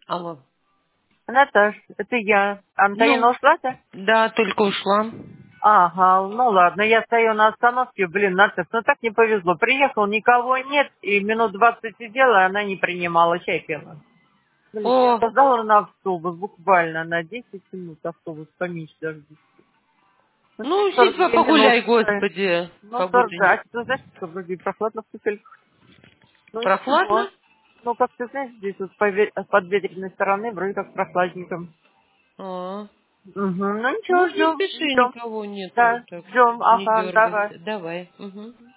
Алло. Наташ, это я. Антонина Ну, ушла-то? да, только ушла. Ага, ну ладно, я стою на остановке, блин, Наташ, ну так не повезло. Приехал, никого нет, и минут 20 сидела, и она не принимала, чай пила. Блин, я О, опоздала на автобус, буквально на 10 минут автобус, поменьше даже. Ну, ну, иди 42 погуляй, минуты. господи. Ну, Погода 40, не... а ты знаешь, что вроде прохладно в туфельках. Ну, ничего. Прохладно? Ну, как ты знаешь, здесь вот по с подветренной стороны вроде как прохладненько. А, Угу. Ну, ничего, ну, не ждем, спеши, ждем. никого нету. Да, Так, ждем, не ага, давай. дергайся. Давай. Угу.